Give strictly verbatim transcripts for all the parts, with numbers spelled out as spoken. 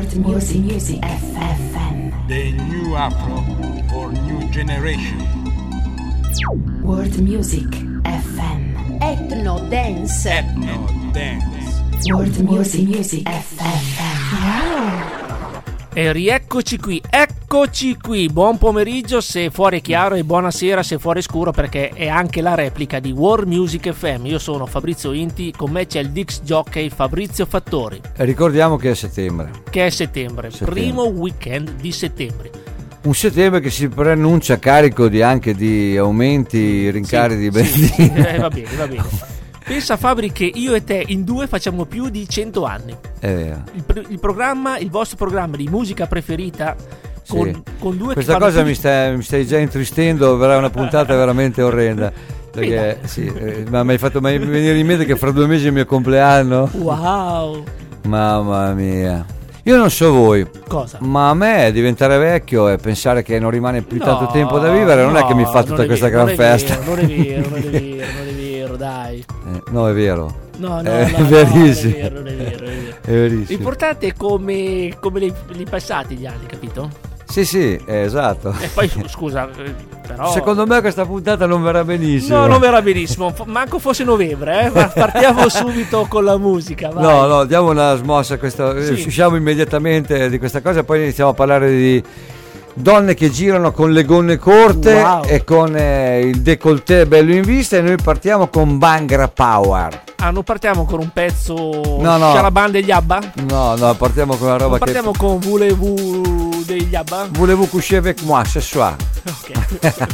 World Music Music F M. The new Afro for new generation. World Music F M. Ethno Dance. Ethno Dance. World Music Music F M. Wow. E rieccoci qui, eccoci qui, buon pomeriggio se fuori è chiaro e buonasera se fuori è scuro, perché è anche la replica di World Music F M. Io sono Fabrizio Inti, con me c'è il disc jockey Fabrizio Fattori. E ricordiamo che è settembre. Che è settembre, settembre. primo weekend di settembre. Un settembre che si preannuncia carico di anche di aumenti, rincari sì, di benzina. Sì, sì. Eh, va bene, va bene. Pensa Fabri che io e te in due facciamo più di cento anni. È vero. Il, il programma, il vostro programma di musica preferita con, sì. con due Questa cosa mi, di... sta, mi stai già intristendo, verrà una puntata veramente orrenda. Perché sì, eh, ma mi hai fatto mai venire in mente che fra due mesi è il mio compleanno? Wow! Mamma mia. Io non so voi, cosa? Ma a me diventare vecchio e pensare che non rimane più no, tanto tempo da vivere non no, è che mi fa tutta questa vero, gran festa. Vero, non è vero, non è vero, non è vero, dai. Eh, no, è vero. No, no, è no, verissimo. No, non è vero, non è vero, non è vero. È verissimo. L'importante è come, come li, li passati gli anni, capito? Sì, sì, esatto. E poi scusa, però secondo me questa puntata non verrà benissimo. No, non verrà benissimo, manco fosse novembre, eh? Ma partiamo subito con la musica, vai. No, no, diamo una smossa a questo, sì. Usciamo immediatamente di questa cosa, poi iniziamo a parlare di donne che girano con le gonne corte, wow, e con eh, il décolleté bello in vista, e noi partiamo con Bhangra Power. Ah, non partiamo con un pezzo no, no. Shalaban degli Abba? No, no, partiamo con una roba non partiamo che... con Voulez-vous degli Abba? Voulez-vous coucher avec moi ce soir? Ok.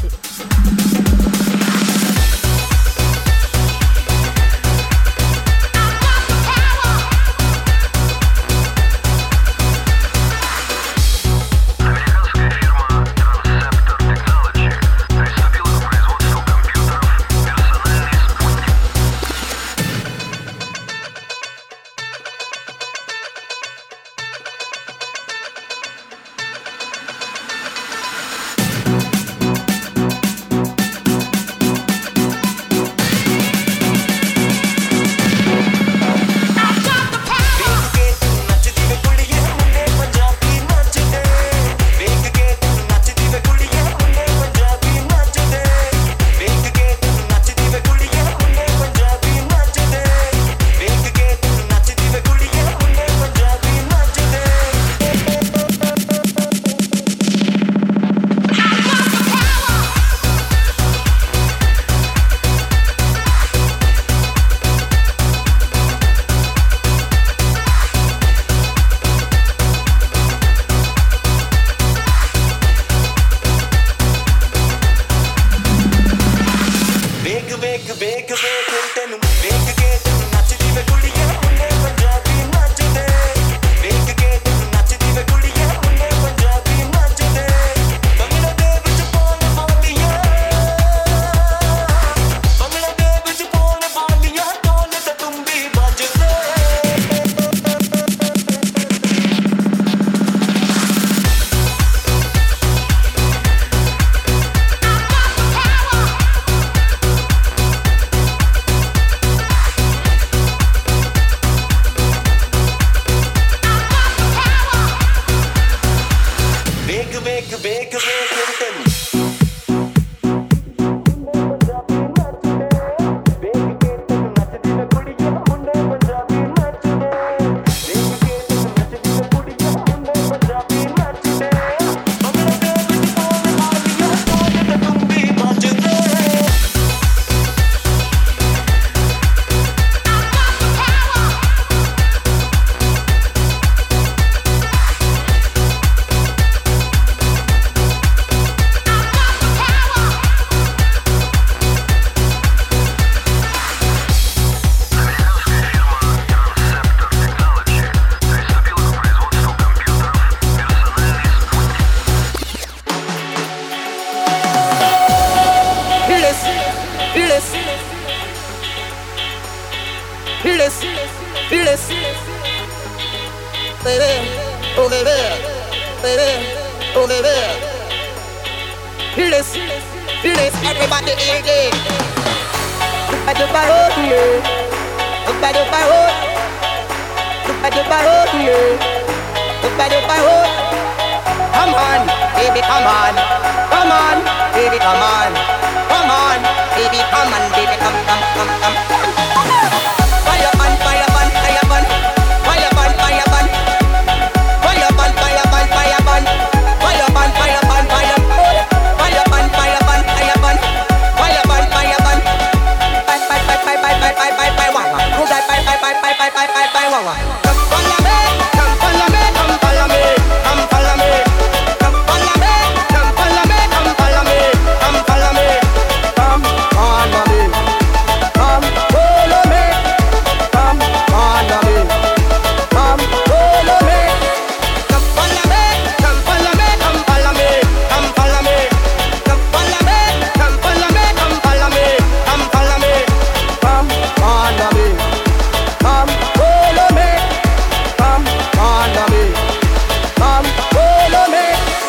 everybody by hood. Come on, baby, come on. Come on, baby, come on. Come on, baby, come on, baby, come, come, come, come. Fire burn, fire burn, fire burn. Fire burn, fire burn. Fire burn, fire burn, fire burn. Fire burn, fire burn, fire burn. Fire burn, fire burn, fire burn. Fire burn, fire burn. Bye, bye, bye, bye, bye, bye, bye, bye, bye, wah, wah. Bye, bye, bye, bye, bye, bye, bye, bye, bye, wah, wah. Come follow me, come follow me, come follow me, come follow me. Come follow me, come follow me, come follow me, come follow me. Come follow me, come follow me, come follow me, come follow me. Come follow me, come follow me, come follow me, come follow me. Come follow me, come follow me, come follow me, come follow me. Come follow me, come follow me, come follow me, come follow me.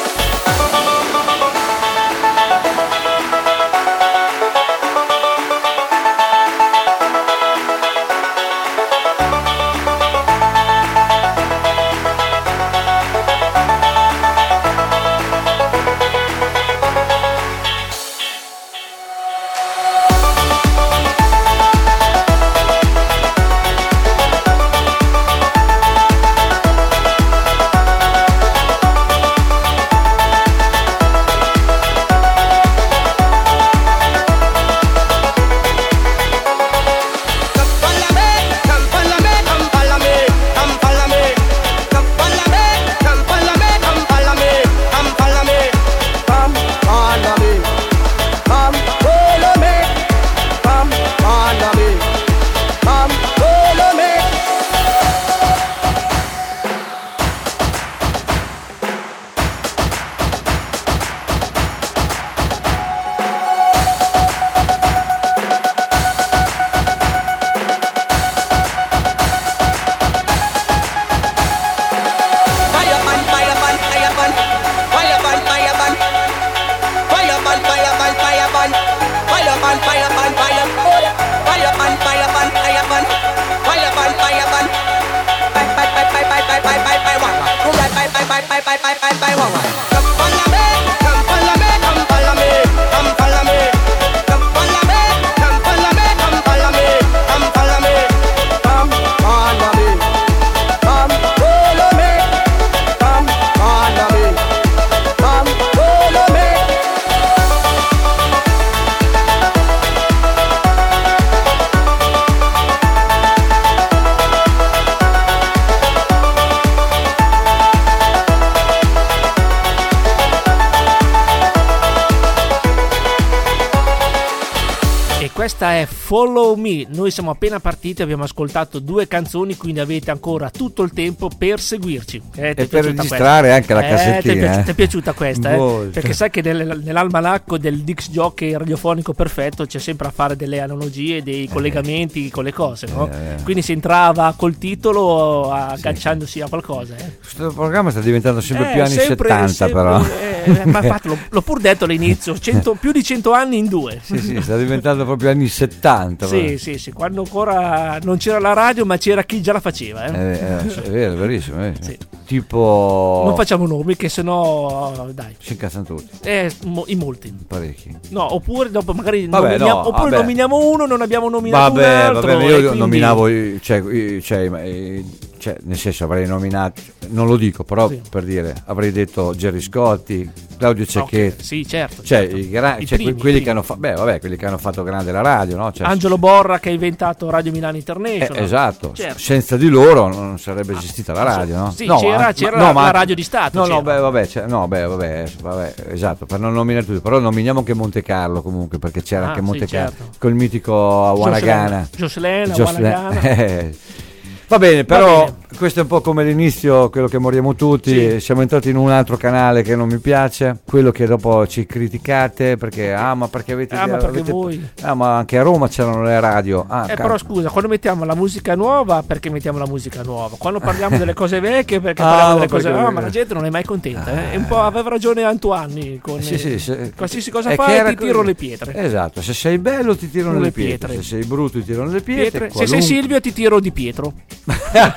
Questa è Follow Me. Noi siamo appena partiti, abbiamo ascoltato due canzoni, quindi avete ancora tutto il tempo per seguirci. Eh, e per registrare questa? Anche la cassettina. Eh, ti, è piaciuta, eh. ti è piaciuta questa? Eh? Perché sai che nel, nell'almanacco del Dix Jockey radiofonico perfetto c'è sempre a fare delle analogie, dei collegamenti eh. con le cose, no? Eh. Quindi si entrava col titolo agganciandosi sì. a qualcosa. Eh. Questo programma sta diventando sempre eh, più anni sempre, settanta, sempre, però. Eh, ma infatti l'ho, l'ho pur detto all'inizio, cento, più di cento anni in due. Sì, sì, sta diventando proprio anni settanta. Sì, sì, sì, quando ancora non c'era la radio, ma c'era chi già la faceva. Eh? Eh, eh, è vero, è verissimo. Eh. Sì. Tipo. Non facciamo nomi, che sennò dai. Si incazzano tutti. Eh, mo- in molti. Parecchi. No, oppure dopo magari vabbè, nominiamo, no, oppure vabbè. nominiamo uno, non abbiamo nominato vabbè, un altro. Vabbè, io quindi... nominavo, cioè, cioè, cioè, nel senso avrei nominato, non lo dico, però sì. per dire, avrei detto Gerry Scotti, Claudio Cecchetto. Okay. Sì, certo. Cioè, certo. I gra- I cioè primi, quelli primi. che hanno fatto, beh, vabbè, quelli che hanno fatto grande la radio, no? Cioè, Angelo Borra che ha inventato Radio Milano International. Eh, esatto. Certo. Senza di loro non sarebbe esistita la radio, no? Sì, no, c'era, ma, c'era no, la, ma, la radio di Stato. No, c'era. no, beh, vabbè, cioè, no, beh, vabbè, vabbè, esatto, per non nominare tutti, però nominiamo anche Monte Carlo comunque, perché c'era ah, anche Monte sì, Carlo certo. col mitico Wanagana. Gioslena, Wanagana. Eh. Va bene, però Va bene. Questo è un po' come l'inizio, quello che moriamo tutti. Sì. Siamo entrati in un altro canale che non mi piace, quello che dopo ci criticate perché ah ma perché avete, ah, ma perché avete voi ah ma anche a Roma c'erano le radio. Ah, eh, però scusa, quando mettiamo la musica nuova, perché mettiamo la musica nuova? Quando parliamo delle cose vecchie, perché ah, parliamo delle perché... cose ah, ma la gente non è mai contenta. Eh? È un po' aveva ragione Antoine con sì, sì, sì. qualsiasi cosa fai era... ti tirano le pietre. Esatto, se sei bello ti tirano le, le pietre. pietre, se sei brutto ti tirano le pietre. pietre. Qualunque... Se sei Silvio ti tiro di Pietro.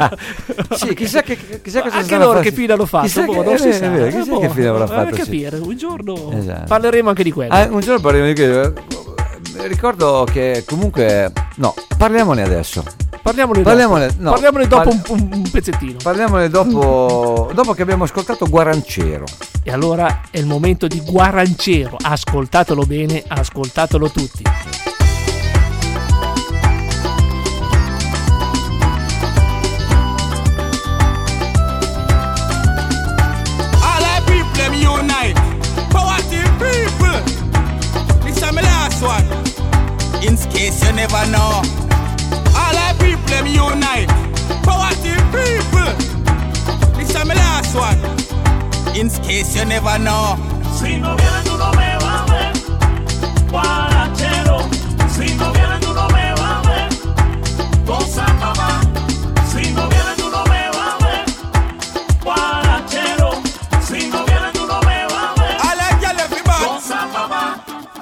Sì, chissà che chissà cosa anche loro che fine hanno fatto, chissà boh, che, non si eh, sa. eh, chissà boh, che fine avrà fatto, eh, sì. capire, un giorno Esatto. parleremo anche di quello. Ah, un giorno parliamo di quello. Ricordo che comunque no, parliamone adesso. Parliamone, Parliamone, dopo, no, parliamone dopo parli- un, un- un pezzettino. Parliamone dopo, dopo che abbiamo ascoltato Guarancero. E allora è il momento di Guarancero. Ascoltatelo bene, ascoltatelo tutti. All our people them unite. Power to the people. This is my last one. In case you never know. All our people them unite. Power to the people. This is my last one. In case you never know. Si no viene tú no me vas a ver, guarachero. Si no viene tú no me vas a ver, cosa papá. Si no viene tú no me vas a ver, guarachero. Si no viene tú no me vas a ver, All our girl everybody. cosa papá.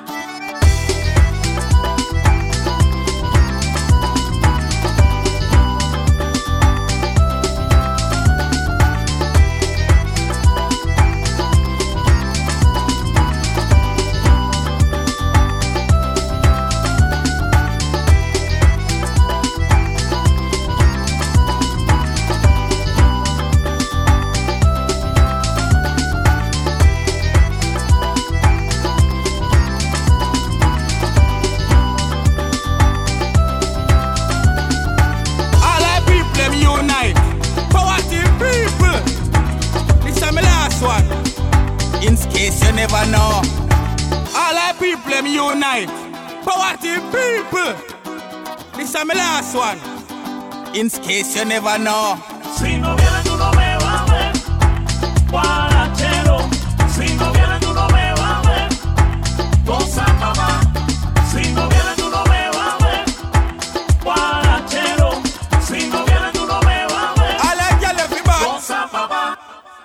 All our people them unite. Power to the people. This is my last one. In case you never know. All our people them unite. Power to the people. This is my last one. In case you never know. Si no viene tú no me vas a ver, guarachero. Si no viene tú no me vas a ver, cosa papá. Si no viene tú no me vas a ver, guarachero. Si no viene tú no me vas a ver, All our girl everybody. cosa papá.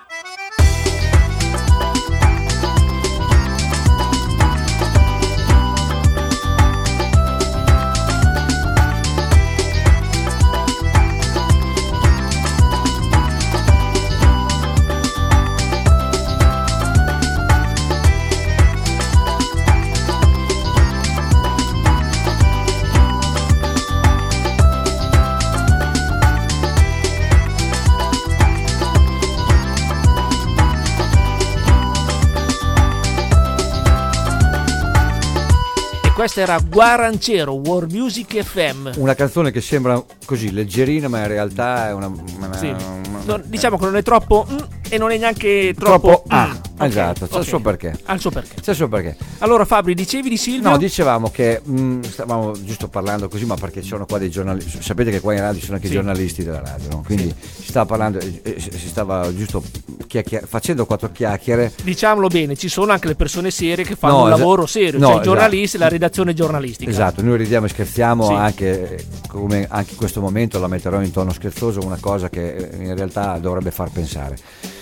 Questa era Guarancero, World Music F M. Una canzone che sembra così leggerina, ma in realtà è una, una- Sì. una- Non- diciamo che non è troppo mm, e non è neanche troppo, troppo mm. ah, Ok, esatto, c'è ok. il suo perché. Ha il suo perché. C'è il suo perché. Allora Fabri, dicevi di Silvio? No, dicevamo che mh, stavamo giusto parlando così, ma perché ci sono qua dei giornalisti. Sapete che qua in radio ci sono anche i Sì. giornalisti della radio, no? Quindi si stava parlando, eh, eh, si stava giusto chiacchier- facendo quattro chiacchiere. Diciamolo bene, ci sono anche le persone serie che fanno No, un esa- lavoro serio, no, cioè i esatto. giornalisti, la redazione giornalistica. Esatto, noi ridiamo e scherziamo, Sì. anche eh, come anche in questo momento la metterò in tono scherzoso, una cosa che eh, in realtà dovrebbe far pensare.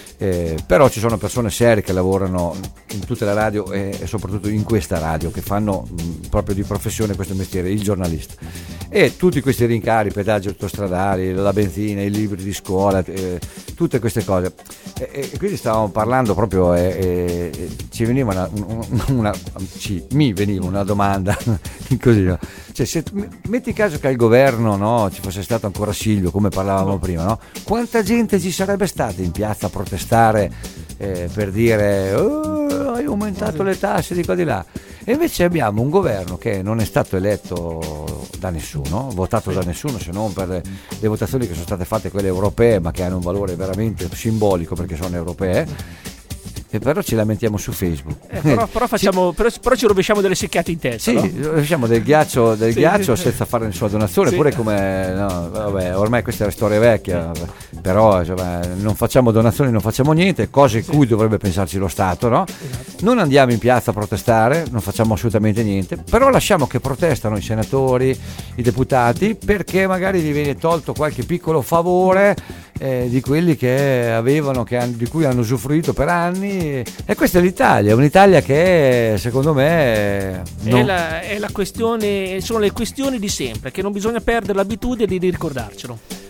Eh, però ci sono persone serie che lavorano in tutte le radio e, e soprattutto in questa radio, che fanno mh, proprio di professione questo mestiere, il giornalista, e tutti questi rincari, pedaggi autostradali, la benzina, i libri di scuola, eh, tutte queste cose, e, e quindi stavamo parlando proprio e, e- e ci veniva una, una- una- ci- mi veniva una domanda così, no? Cioè, se m- metti caso che al governo, no, ci fosse stato ancora Silvio, come parlavamo prima, no? Quanta gente ci sarebbe stata in piazza a protestare, eh, per dire "Oh, hai aumentato le tasse di qua di là", e invece abbiamo un governo che non è stato eletto da nessuno, votato da nessuno, se non per le, le votazioni che sono state fatte, quelle europee, ma che hanno un valore veramente simbolico perché sono europee. E però ci lamentiamo su Facebook. Eh, però, però, facciamo, però, però ci rovesciamo delle secchiate in testa, Sì, no? rovesciamo del ghiaccio, del Sì. ghiaccio senza fare nessuna donazione, Sì. pure come no, vabbè, ormai questa è la storia vecchia, però insomma, non facciamo donazioni, non facciamo niente, cose Sì. cui dovrebbe pensarci lo Stato, no? Esatto. Non andiamo in piazza a protestare, non facciamo assolutamente niente, però lasciamo che protestano i senatori, i deputati, perché magari gli viene tolto qualche piccolo favore eh, di quelli che avevano, che han- di cui hanno usufruito per anni. E questa è l'Italia, un'Italia che secondo me non- È, la, è la questione, sono le questioni di sempre, che non bisogna perdere l'abitudine di ricordarcelo.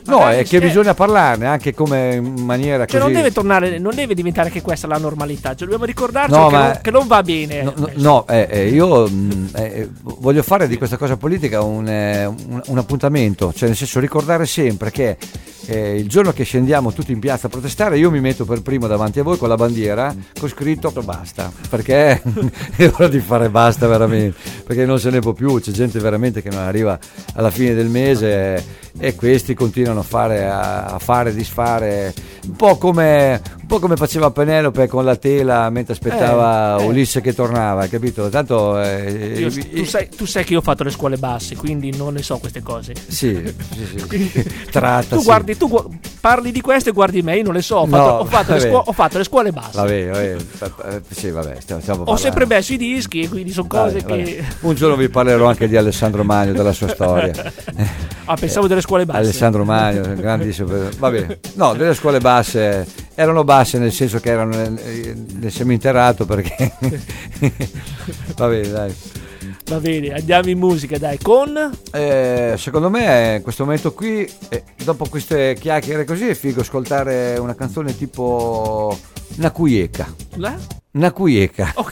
No, Magari è che scherzo. bisogna parlarne anche come in maniera Cioè così. non deve tornare, non deve diventare che questa la normalità, cioè dobbiamo ricordarci No, che, ma- non, che non va bene. No, no, eh. no, eh, eh, io mh, eh, voglio fare di questa cosa politica un, eh, un, un appuntamento, cioè nel senso ricordare sempre che eh, il giorno che scendiamo tutti in piazza a protestare io mi metto per primo davanti a voi con la bandiera con scritto basta, perché è ora di fare basta veramente, perché non se ne può più, c'è gente veramente che non arriva alla fine del mese e questi continuano a fare, a, a fare, disfare, un po' come un po' come faceva Penelope con la tela mentre aspettava Eh, eh. Ulisse che tornava, capito? Tanto eh, Io- i- tu, sai, tu sai che io ho fatto le scuole basse, quindi non ne so queste cose. sì, sì, sì. Quindi- Tratta, tu sì. guardi, tu gu- parli di questo e guardi me, io non le so. Ho No, fatto, ho fatto le, vabbè. scuo- ho fatto le scuole basse. Vabbè, vabbè, eh, sì, vabbè, stiamo, stiamo Ho parlando. sempre messo i dischi e quindi sono cose Vabbè, che. vabbè. Un giorno vi parlerò anche di Alessandro Magno, della sua storia. Ah, pensavo delle scuole basse. Alessandro Magno, grandissimo. Va bene. No, delle scuole basse erano basse nel senso che erano nel, nel seminterrato perché va bene, dai. Va bene, andiamo in musica, dai, con. Eh, secondo me in questo momento qui, eh, dopo queste chiacchiere così, è figo ascoltare una canzone tipo Nakuyeka. La? Nakuyeka. Ok.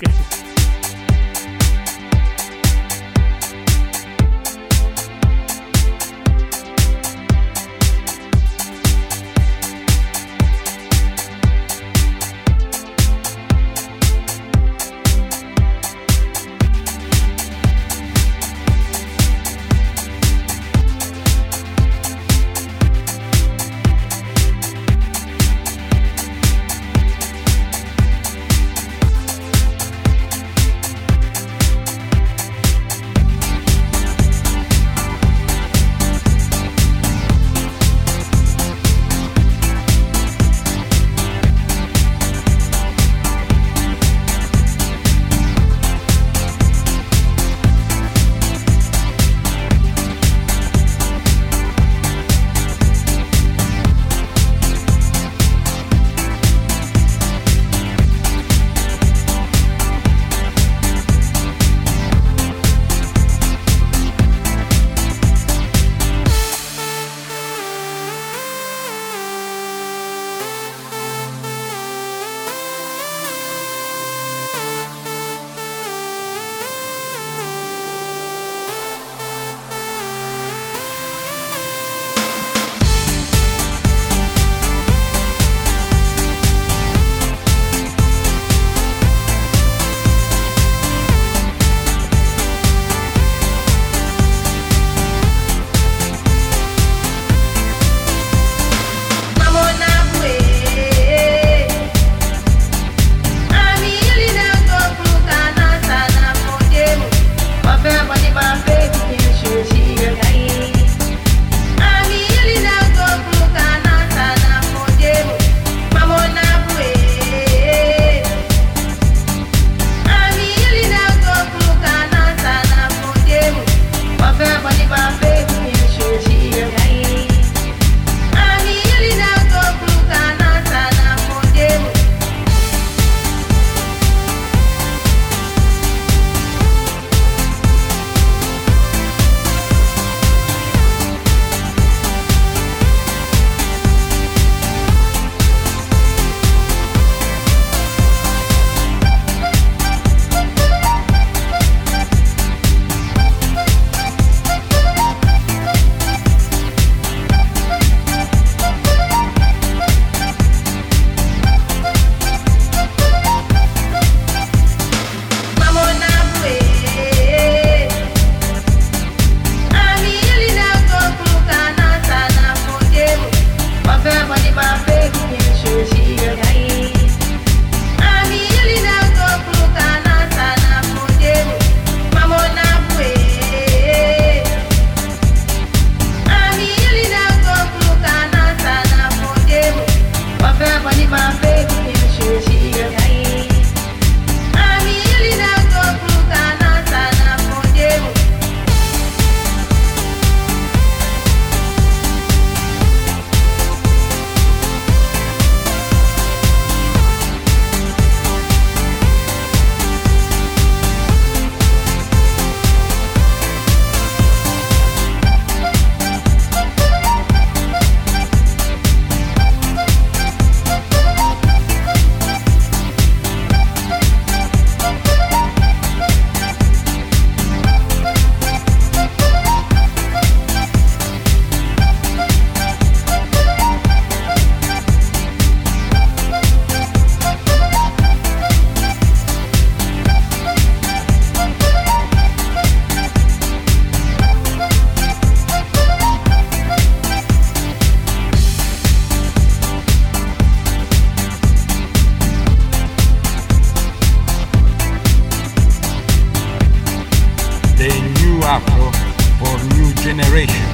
Afro for new generation.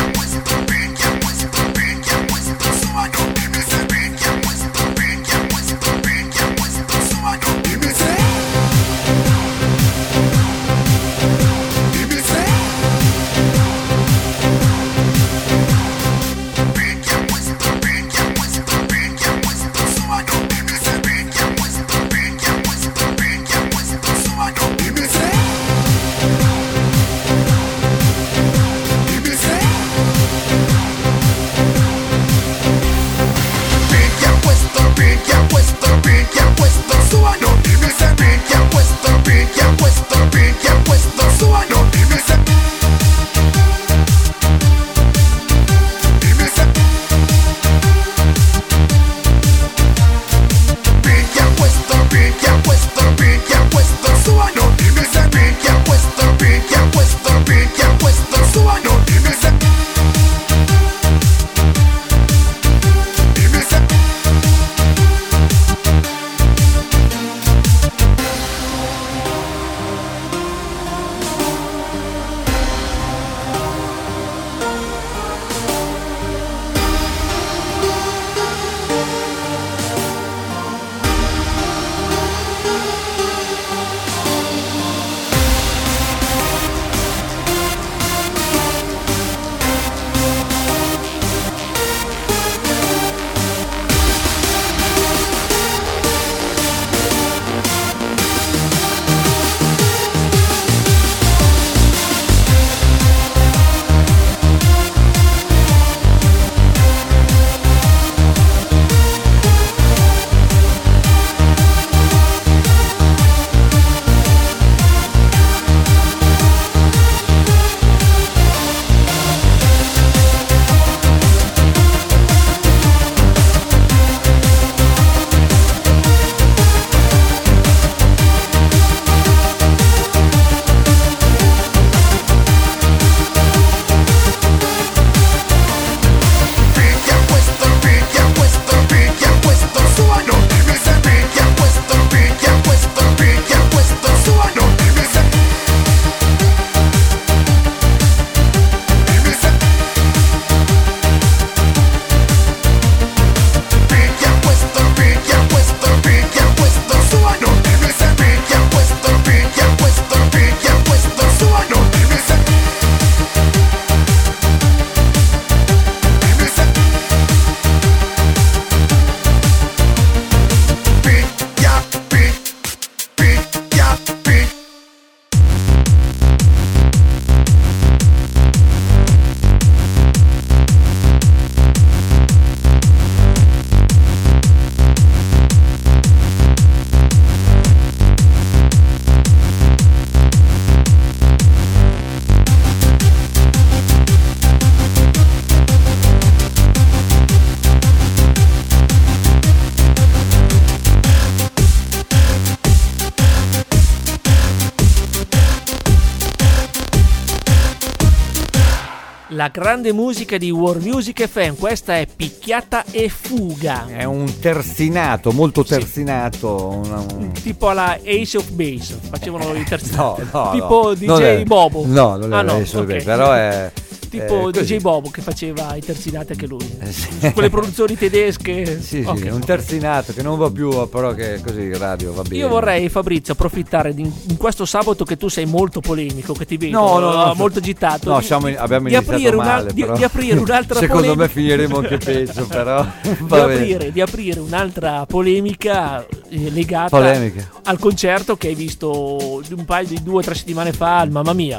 La grande musica di World Music F M, questa è Picchiata e Fuga. È un terzinato, molto terzinato. Sì. Una, un... Tipo alla Ace of Base, facevano i terzinati. No, no, tipo no. D J non è, Bobo. No, non è ah, no, Ace of okay. Base, però è... tipo eh, D J Bobo che faceva i terzinati anche lui. Eh, sì. Quelle produzioni tedesche. Sì, sì, okay, un terzinato che non va più, però che così radio va bene. Io vorrei, Fabrizio, approfittare di in questo sabato che tu sei molto polemico, che ti vedo no, no, no, molto agitato. No, siamo, abbiamo di iniziato aprire male, una, però. Di, di aprire un'altra Secondo polemica. me finiremo anche peggio, però. di, aprire, di aprire un'altra polemica eh, legata polemica. al concerto che hai visto un paio di due o tre settimane fa al Mamma Mia.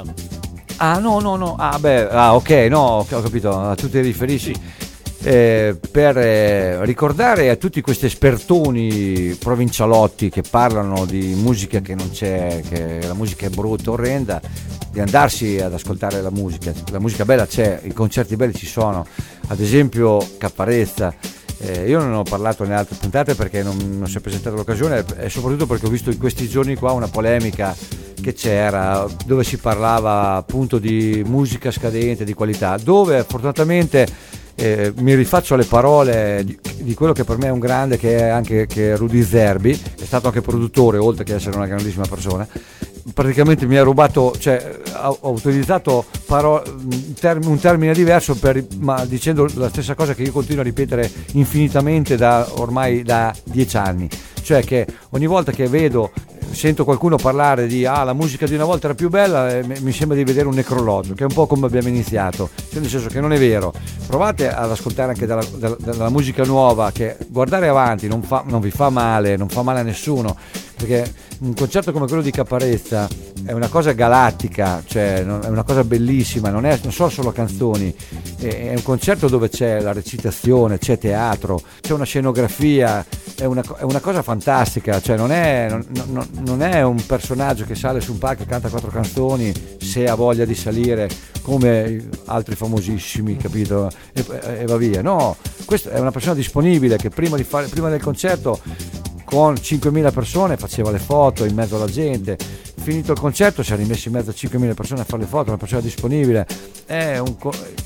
Ah no no no ah beh ah ok no ho capito, a tu ti riferisci eh, per eh, ricordare a tutti questi espertoni provincialotti che parlano di musica che non c'è, che la musica è brutta, orrenda, di andarsi ad ascoltare la musica. La musica bella c'è, i concerti belli ci sono, ad esempio Caparezza. Eh, io non ho parlato nelle altre puntate perché non, non si è presentata l'occasione, e soprattutto perché ho visto in questi giorni qua una polemica che c'era, dove si parlava appunto di musica scadente, di qualità, dove fortunatamente eh, mi rifaccio alle parole di, di quello che per me è un grande, che è anche che è Rudy Zerbi, è stato anche produttore oltre che essere una grandissima persona, praticamente mi ha rubato, cioè ho, ho utilizzato paro- un, term- un termine diverso per, ma dicendo la stessa cosa che io continuo a ripetere infinitamente da ormai da dieci anni, cioè che ogni volta che vedo, sento qualcuno parlare di ah la musica di una volta era più bella, eh, mi sembra di vedere un necrologio, che è un po' come abbiamo iniziato, cioè nel senso che non è vero. Provate ad ascoltare anche della, della, della musica nuova, che guardare avanti non, fa, non vi fa male, non fa male a nessuno, perché un concerto come quello di Caparezza è una cosa galattica, cioè è una cosa bellissima, non, è, non sono solo canzoni, è, è un concerto dove c'è la recitazione, c'è teatro, c'è una scenografia, è una, è una cosa fantastica, cioè non è, non, non, non è un personaggio che sale su un palco e canta quattro canzoni se ha voglia di salire come altri famosissimi, capito? E, e va via. No, questa è una persona disponibile che prima, di fare, prima del concerto con cinquemila persone faceva le foto in mezzo alla gente, finito il concerto si è rimesso in mezzo a cinquemila persone a fare le foto, una persona disponibile. È un,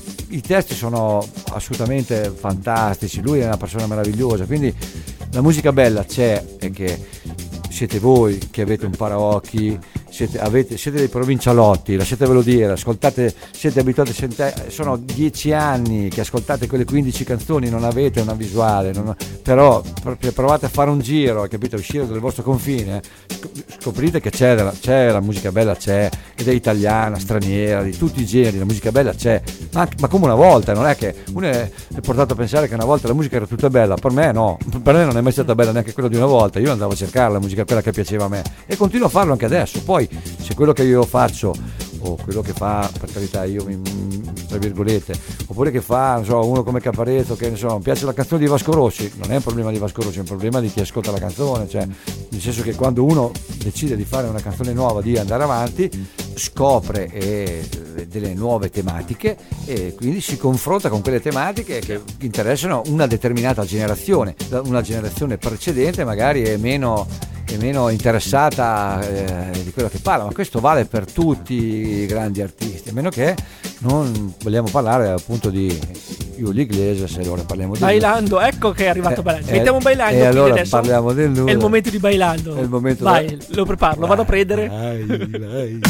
i testi sono assolutamente fantastici, lui è una persona meravigliosa, quindi la musica bella c'è, e che siete voi che avete un paraocchi, siete, avete, siete dei provincialotti, lasciatevelo dire, ascoltate, siete abituati a sentire, sono dieci anni che ascoltate quelle quindici canzoni, non avete una visuale, non, però provate a fare un giro, capite, uscire dal vostro confine, scoprite che c'è, c'è la musica bella, c'è, ed è italiana, straniera, di tutti i generi, la musica bella c'è, ma, ma come una volta, non è che uno è, è portato a pensare che una volta la musica era tutta bella, per me no, per me non è mai stata bella neanche quella di una volta, io andavo a cercare la musica quella che piaceva a me e continuo a farlo anche adesso. Poi se quello che io faccio o quello che fa, per carità, io mi, tra virgolette, oppure che fa, non so, uno come Caparezza, che insomma mi piace la canzone di Vasco Rossi, non è un problema di Vasco Rossi, è un problema di chi ascolta la canzone, cioè nel senso che quando uno decide di fare una canzone nuova, di andare avanti, scopre eh, delle nuove tematiche e quindi si confronta con quelle tematiche che interessano una determinata generazione, una generazione precedente magari è meno è meno interessata eh, di quello che parla, ma questo vale per tutti i grandi artisti, a meno che non vogliamo parlare appunto di Julio Iglesias, se allora parliamo di Bailando, lui. Ecco che è arrivato eh, Bailando, eh, mettiamo un Bailando e allora adesso parliamo del lui. È il momento di Bailando, è il momento vai, da... lo preparo, lo vado a prendere. Vai, vai.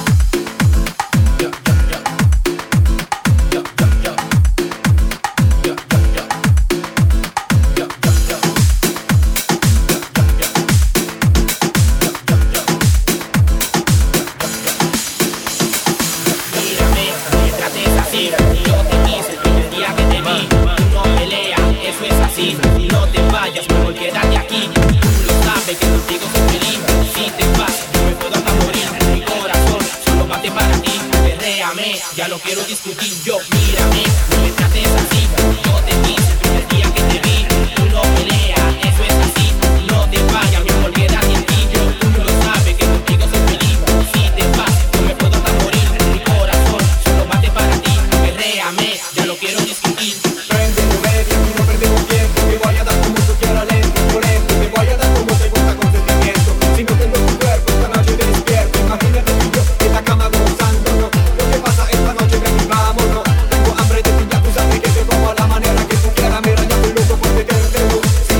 Ya no quiero discutir, yo mírame, no me trates así. Yo te quise el primer día que te vi. Tú no peleas, eso es así. No te vayas, mi amor, quédate aquí. Yo, tú lo sabes que contigo soy feliz. Si te vas, no me puedo hasta morir. Mi corazón solo bate para ti. Perréame, ya no quiero discutir. Prendeme medio, no perdemos tiempo. Te voy a dar como tú quieras, lento, violento. Te voy a dar como te gusta con sentimiento. Si no tengo tu cuerpo, esta noche te despierto. Imagínate tú y yo en la cama gozándonos. Lo que pasa esta noche que aquí vámonos. Tengo hambre de ti, ya tú sabes que te como a la manera que tú quieras. Me raña muy loco porque te tengo. Si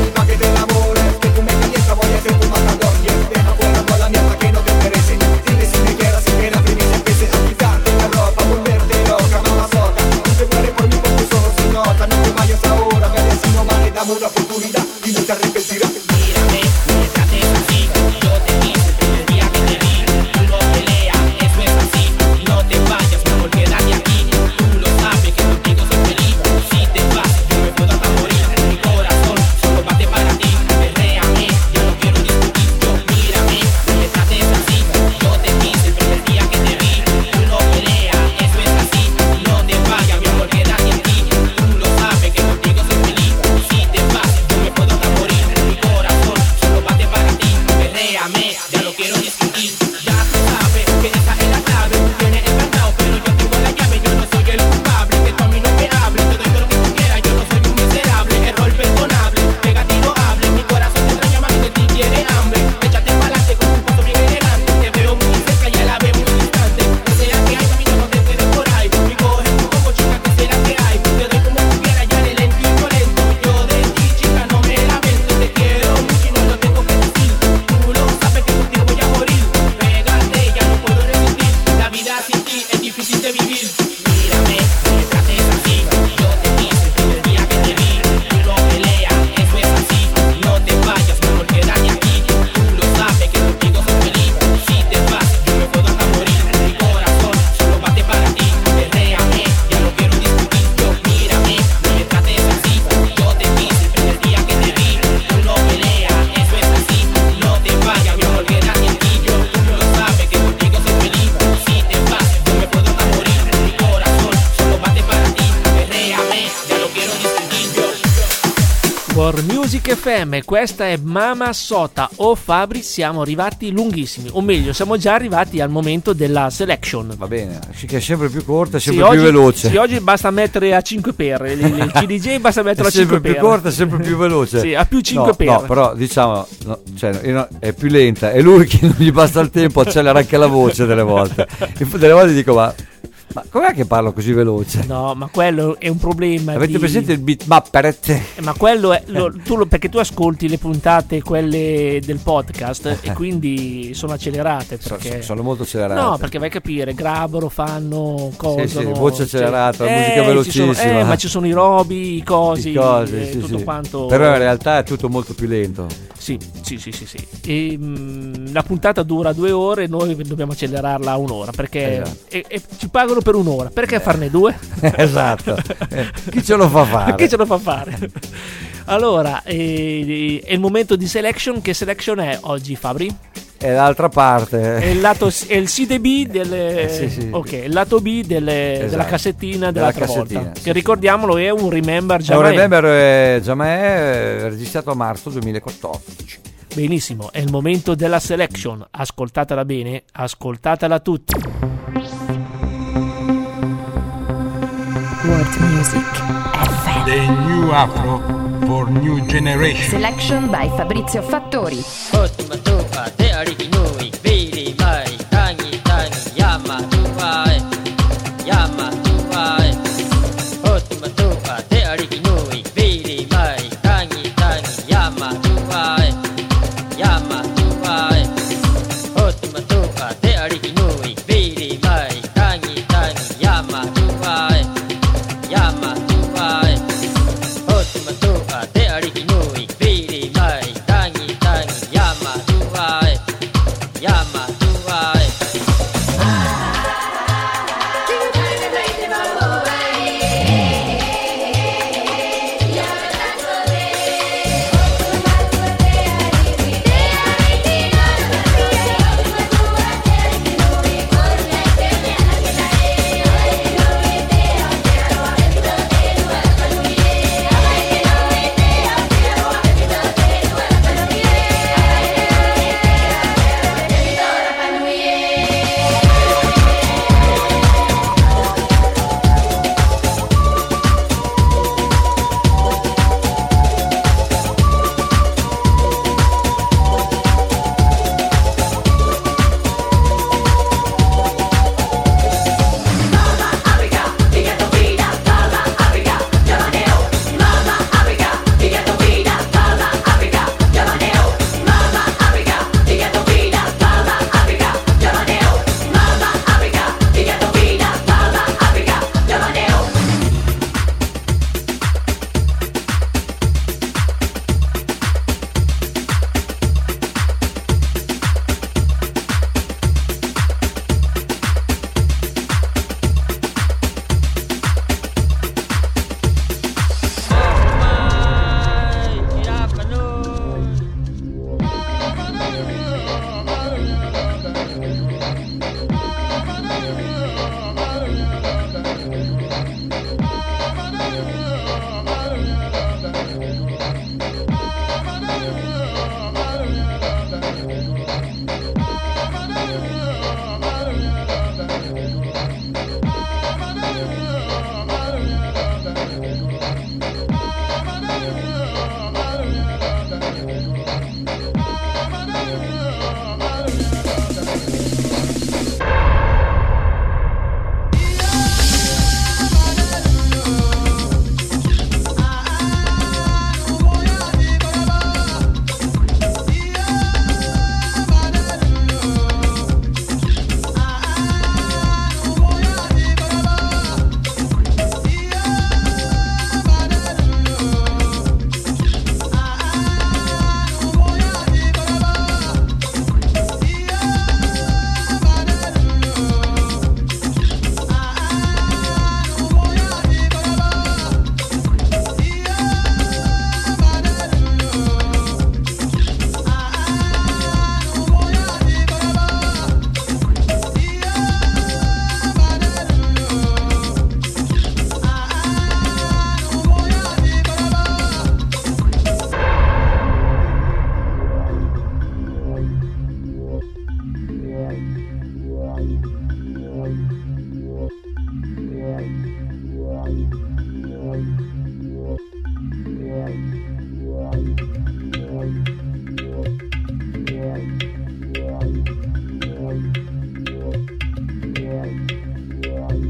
difícil de vivir. Mírame, no me trates así. Yo te quise el primer día que te vi. Tú no peleas, eso es así. No te vayas, mejor quédate aquí. Tú lo sabes que contigo soy feliz. Si te vas, yo me puedo hasta morir. Mi corazón solo bate para ti. Perréame, ya no quiero discutir. Yo mírame, no me trates así. Yo te quise el primer día que te vi. Tú no peleas, eso es así. No te vayas, mejor quédate aquí. Yo, tú lo sabes que contigo soy feliz. Si te vas, yo me puedo hasta morir. Mi corazón solo bate para ti. Perréame, ya no quiero discutir. Yo. War Music F M, questa è Mama Sota. Oh Fabri, siamo arrivati lunghissimi, o meglio siamo già arrivati al momento della selection. Va bene, che è sempre più corta, sempre sì, più oggi, veloce. Sì, oggi basta mettere a cinque per, il, il C D J basta mettere a cinque per. Sempre più corta, sempre più veloce. Sì, a più cinque no, per. No, però diciamo, no, cioè, io no, è più lenta, è lui che non gli basta il tempo, accelera anche la voce delle volte. Delle volte dico, ma... Ma com'è che parlo così veloce? No, ma quello è un problema. Avete di... presente il bitmapperet? Eh, ma quello è lo, tu lo, perché tu ascolti le puntate quelle del podcast e quindi sono accelerate perché... sono, sono molto accelerate. No, perché vai a capire, grabano, fanno cose. Sì, sì, voce accelerata, cioè, la musica eh, velocissima. Ci sono, eh, ma ci sono i robi, i cosi, I cosi eh, sì, tutto sì. quanto. Però in realtà è tutto molto più lento. Sì, sì, sì, sì, sì. E, mh, la puntata dura due ore e noi dobbiamo accelerarla a un'ora perché esatto. e, e ci pagano per un'ora. Perché Eh. farne due? Esatto. Eh, chi ce lo fa fare? Chi ce lo fa fare? Allora, eh, è il momento di selection. Che selection è oggi, Fabri? È l'altra parte. È il lato è il C D B delle, Eh, sì, sì. ok, il lato B delle, Esatto. della cassettina Della dell'altra cassettina, volta. sì, Che sì. ricordiamolo è un Remember È un Jamaica. Remember eh, Jamaica, registrato a marzo duemilaquattordici. Benissimo, è il momento della selection. Ascoltatela bene, ascoltatela tutti. World Music F M. The new Afro for new generation. Selection by Fabrizio Fattori. Ottima topa te arrivi noi, vedi mai, tangi tangi, yama tuae, yama tuae. Ottima topa te arrivi noi, vedi mai, tangi tangi, yama tuae, yama tuae. Ottima topa te arrivi noi, vedi mai, tangi tangi, yama tuae, yama tuae. Ottima topa te arrivi noi, vedi mai, tangi tangi, yama tuae,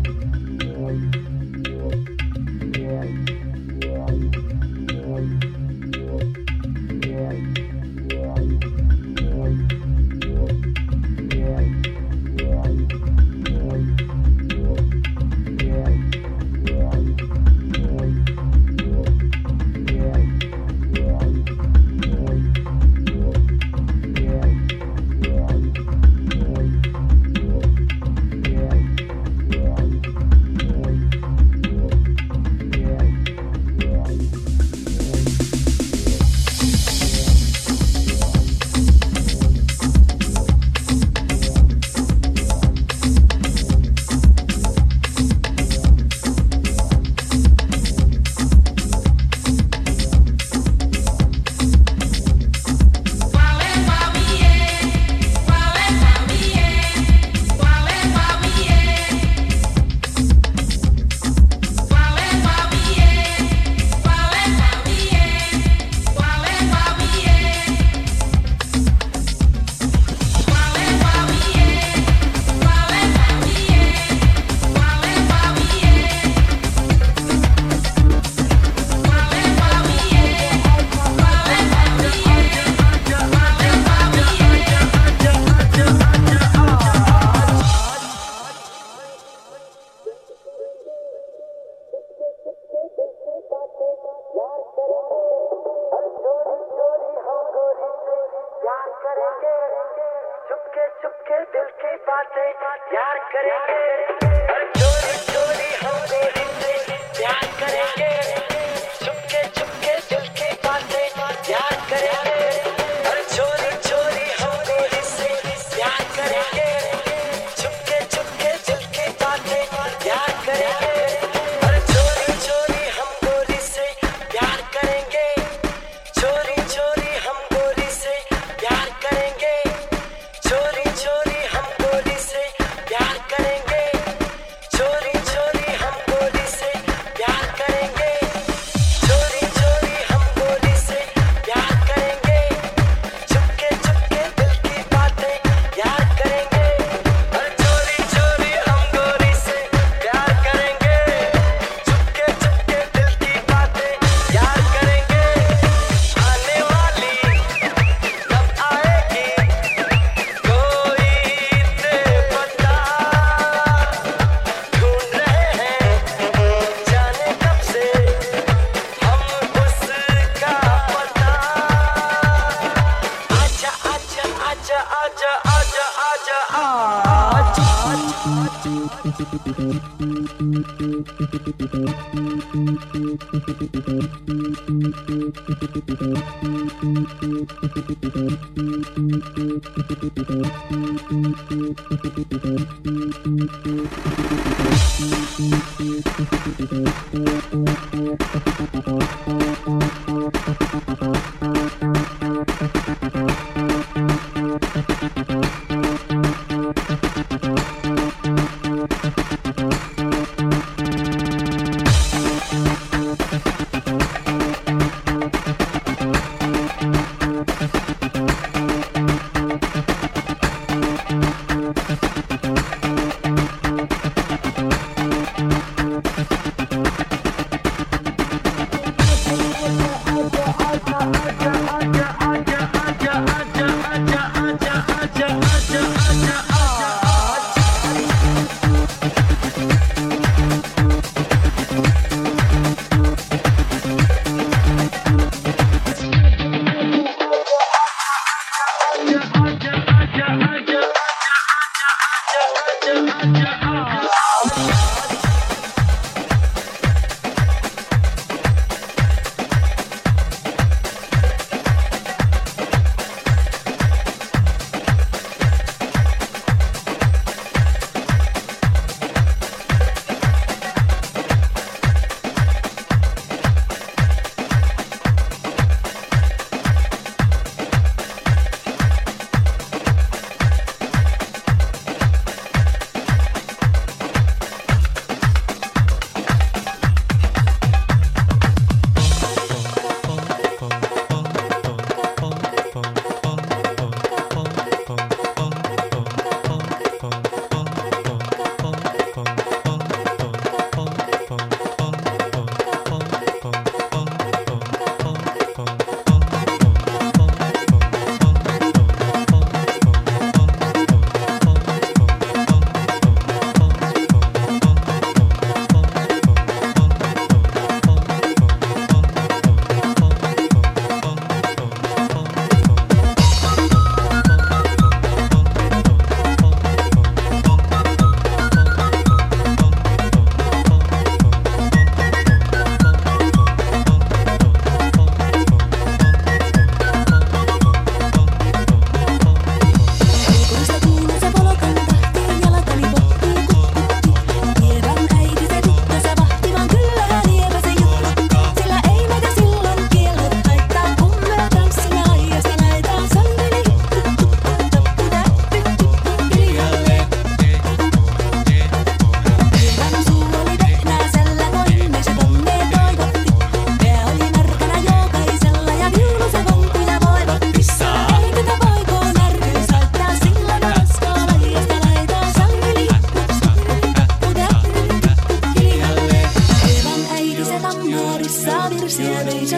आजा आजा आजा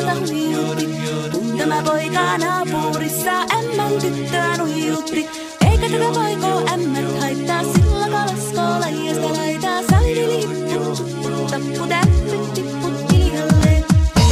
naapurissa huijutti. Tämä poika naapurissa ämmän tyttöä nuijutti. Eikä tätä poikoo ämmät haittaa, sillä kalasko laijasta laitaa. Salivili, tappu, täppy, tippu, tilihalle.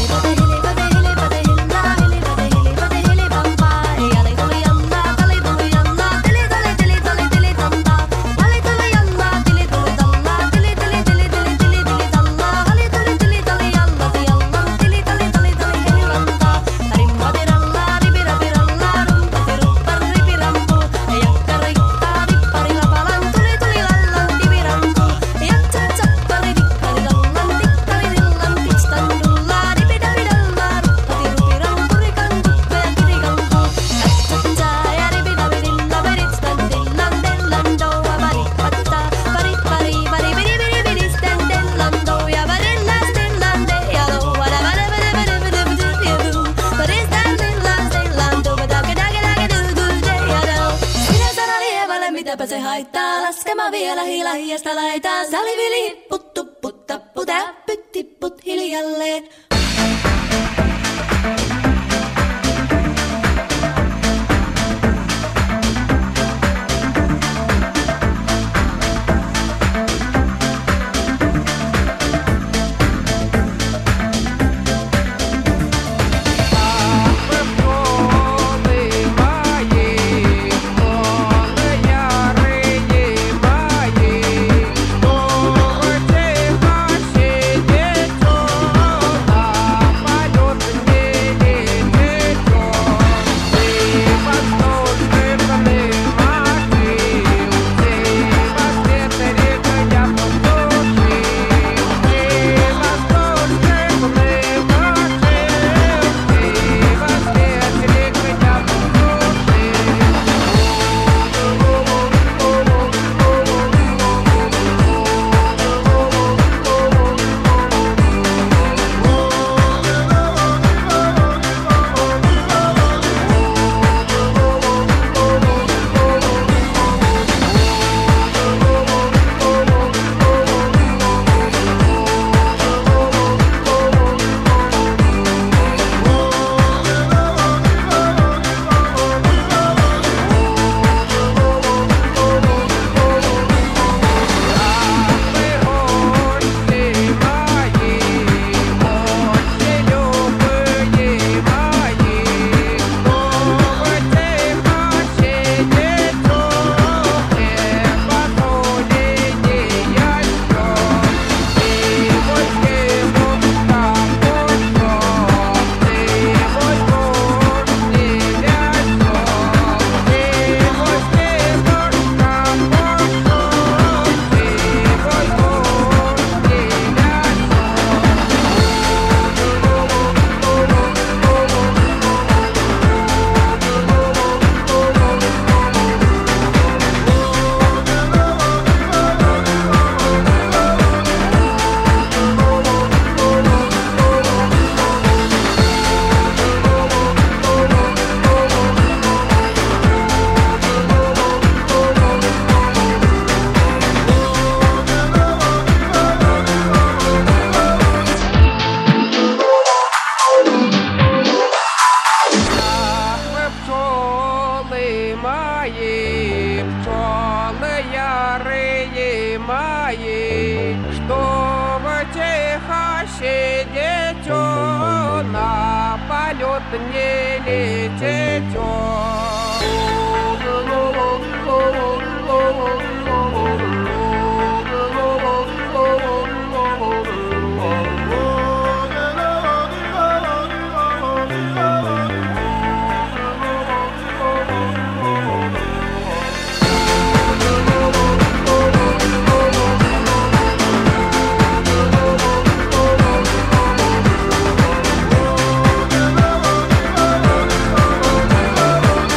Se haittaa laskema vielä hilahiasta laitaa. Salivili, hipput, tupput, tappu, täppyt, tipput hiljalleen. Oh,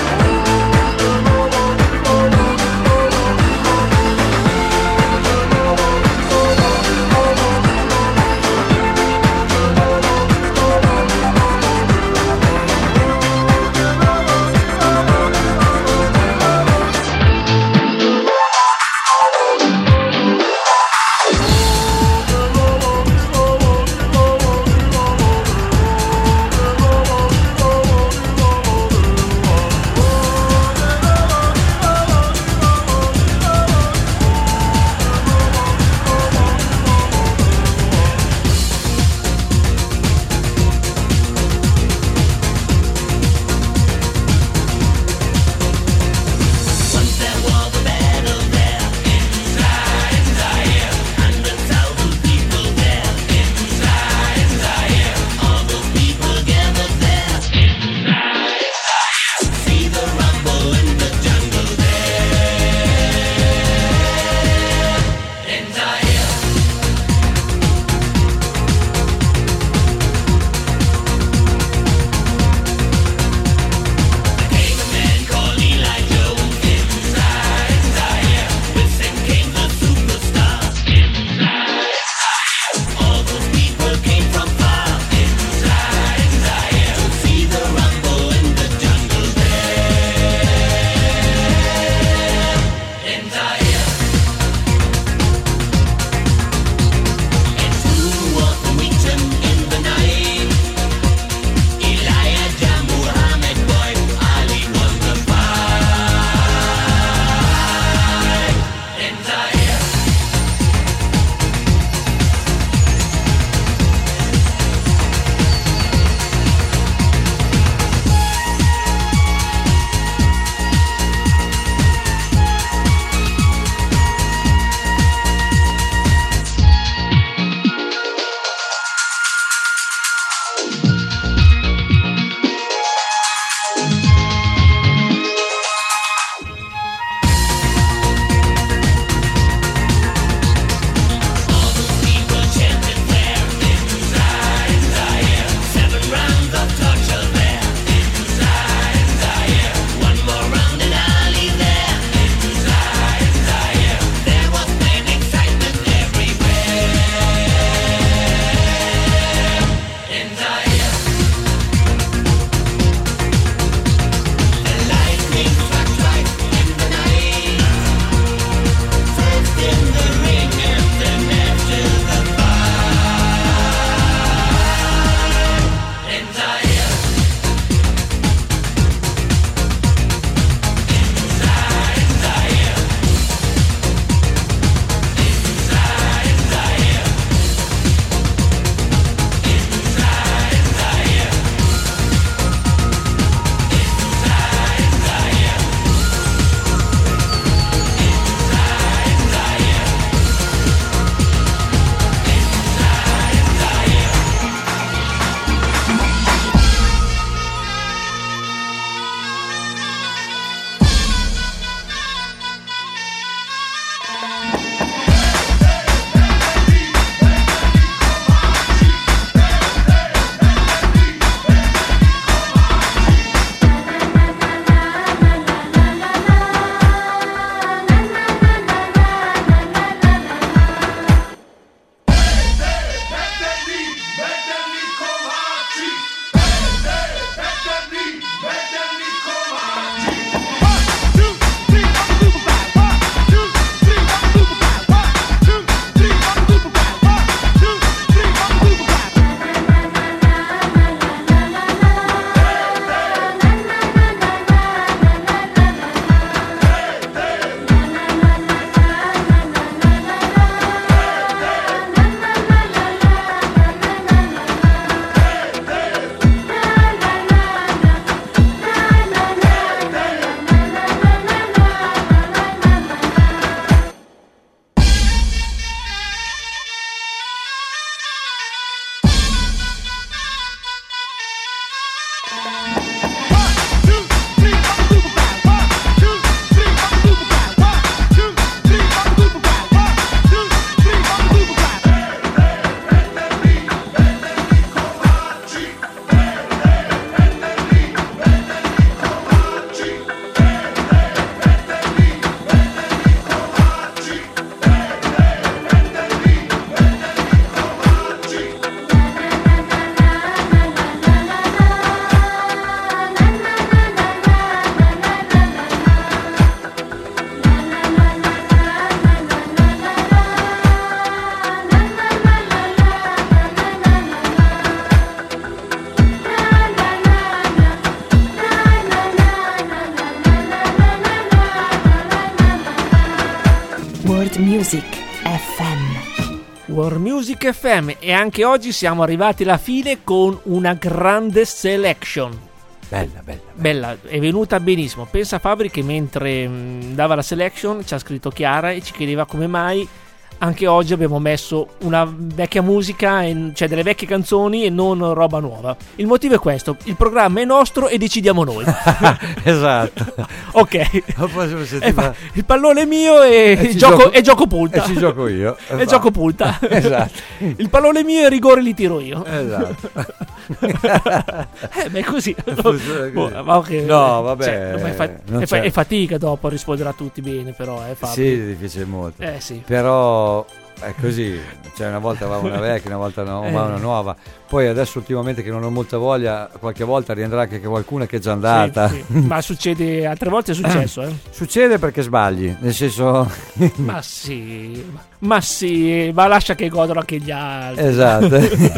Music F M. War Music F M, e anche oggi siamo arrivati alla fine con una grande selection. Bella, bella, bella. Bella, è venuta benissimo. Pensa Fabri che mentre mh, dava la selection ci ha scritto Chiara e ci chiedeva come mai anche oggi abbiamo messo una vecchia musica, e, cioè delle vecchie canzoni e non roba nuova. Il motivo è questo: il programma è nostro e decidiamo noi. Esatto. Ok. Fa, il pallone è mio e, e, gioco, gioco, e gioco punta. E ci gioco io. E gioco punta. Esatto. Il pallone è mio e rigore li tiro io. Esatto. eh, beh, così. Oh, ma okay, no, vabbè. Cioè, è, fa- è, fa- è fatica dopo a rispondere a tutti bene, però. Eh, sì, è difficile molto. Eh, sì. Però è così, cioè una volta va una vecchia, una volta no, va una nuova. Poi adesso ultimamente che non ho molta voglia, qualche volta riandrà anche qualcuna che è già andata. Sì, sì. Ma succede, altre volte è successo, eh? Succede perché sbagli, nel senso. Ma sì, ma sì, ma lascia che godano anche gli altri. Esatto.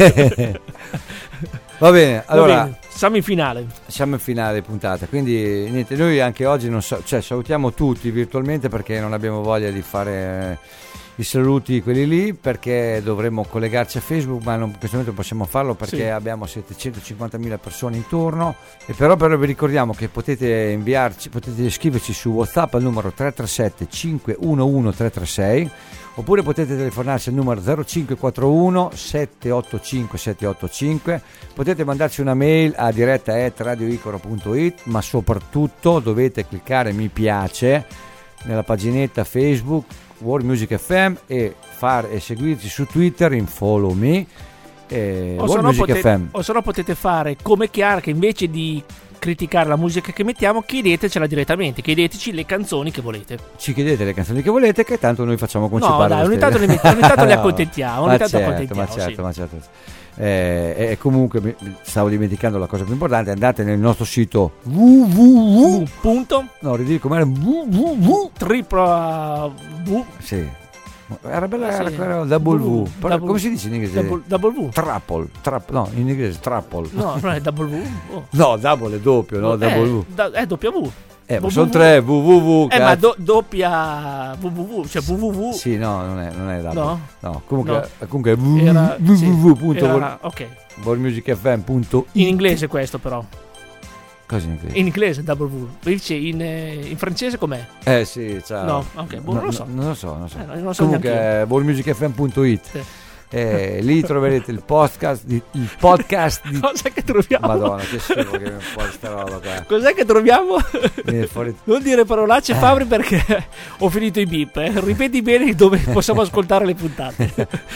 Va bene, allora Va bene. Siamo in finale. Siamo in finale puntata, quindi niente, noi anche oggi non so, cioè salutiamo tutti virtualmente perché non abbiamo voglia di fare i saluti quelli lì, perché dovremmo collegarci a Facebook, ma non, in questo momento possiamo farlo perché sì. abbiamo settecentocinquantamila persone intorno. E però, però vi ricordiamo che potete inviarci, potete scriverci su WhatsApp al numero tre tre sette cinque uno uno tre tre sei, oppure potete telefonarci al numero zero cinque quattro uno sette otto cinque sette otto cinque, potete mandarci una mail a diretta at radioicoro punto it, ma soprattutto dovete cliccare mi piace nella paginetta Facebook War Music F M e far e seguirci su Twitter in follow me eh, o War Music potete, F M. O se no potete fare come Chiara, che invece di criticare la musica che mettiamo, chiedetecela direttamente, chiedeteci le canzoni che volete. Ci chiedete le canzoni che volete, che tanto noi facciamo concipare. No, dai, ogni tanto, le, met- ogni tanto le accontentiamo, ogni ma, tanto certo, accontentiamo, ma certo, sì. ma certo. Eh, e comunque stavo dimenticando la cosa più importante: andate nel nostro sito www. Punto? No, ridico com'era www. Tripla V. Sì. Era bella, ah, era sì. quella double V. Però, double, come si dice in inglese? Double, double V. Triple, trap, no, in inglese triple. No, non è double V. Oh. No, double è doppio, no, eh, double V. Da, è doppia V. Eh, ma sono tre www. Eh, ma do, doppia www, cioè www. Sì, no, non è, non è double. No? No, comunque, no. comunque Era, www. Sì, era, ok. war music f m punto it. In inglese questo però. Cosa in inglese? In inglese double V. Invece in, in francese com'è? Eh sì, ciao. No, ok, boh, non lo so. Non lo so, non lo so. Eh, non lo so comunque war music f m punto it. Sì. Eh, lì troverete il podcast di, il podcast di... Cos'è che troviamo? Madonna, che schifo che non può sta roba qua. Cos'è che troviamo? Fuori... Non dire parolacce, Fabri, perché ho finito i beep. Eh. Ripeti bene dove possiamo ascoltare le puntate.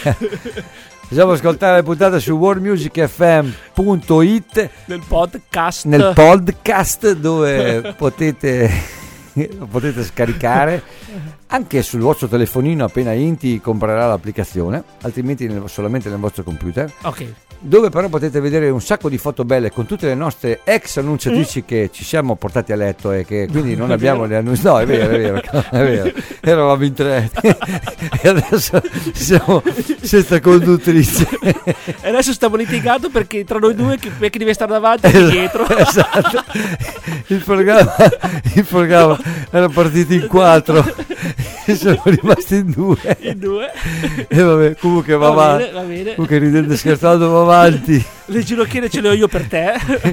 Possiamo ascoltare le puntate su war music f m punto it nel podcast. Nel podcast dove potete potete scaricare anche sul vostro telefonino appena Inti comprerà l'applicazione, altrimenti nel, solamente nel vostro computer. Ok. Dove però potete vedere un sacco di foto belle con tutte le nostre ex annunciatrici mm. che ci siamo portati a letto e che quindi non abbiamo le annunci. No, è vero, è vero, è vero. Eravamo in tre e adesso siamo senza conduttrice. E adesso stiamo litigando perché tra noi due chi, chi deve stare davanti e chi dietro. Esatto. Il programma, il programma era partito in quattro e siamo rimasti in due. In due. E vabbè, comunque va, va avanti. Bene, va bene. Comunque ridendo e scherzando va avanti. Le ginocchiere ce le ho io per te.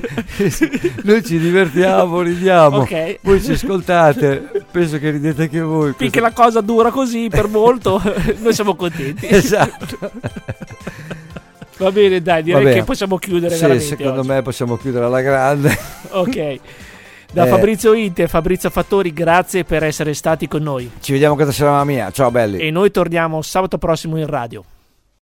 Noi ci divertiamo, ridiamo. Okay. Voi ci ascoltate, penso che ridete anche voi. Finché la cosa dura così per molto, noi siamo contenti. Esatto. Va bene, dai, direi bene. Che possiamo chiudere. Sì, secondo oggi. me possiamo chiudere alla grande. Ok. Da eh. Fabrizio Inte e Fabrizio Fattori, grazie per essere stati con noi. Ci vediamo questa sera, mamma mia. Ciao belli. E noi torniamo sabato prossimo in radio.